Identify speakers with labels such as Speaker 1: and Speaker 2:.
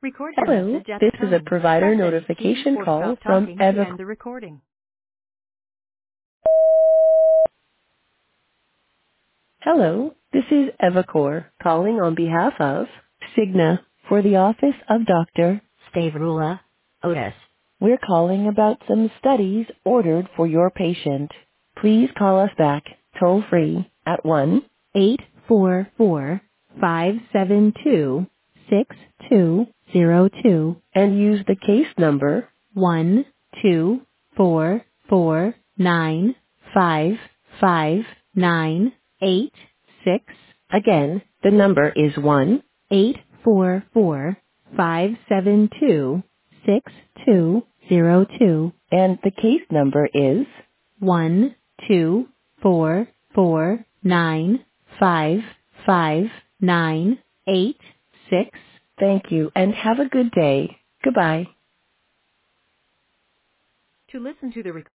Speaker 1: Record your
Speaker 2: Hello,
Speaker 1: message at the
Speaker 2: this is a
Speaker 1: tone.
Speaker 2: provider
Speaker 1: Press any key
Speaker 2: notification
Speaker 1: or
Speaker 2: call
Speaker 1: stop
Speaker 2: from
Speaker 1: talking to
Speaker 2: Evacor.
Speaker 1: end the recording.
Speaker 2: Hello, this is Evacor calling on behalf of Cigna for the office of Dr. Stavrula Otis. We're calling about some studies ordered for your patient. Please call us back toll free at 1-844-572-6202 and use the case number 124495598. Again, the number is 1-844-572-6202 and the case number is 124495598. Thank you and have a good day. Goodbye.
Speaker 1: To listen to the recording,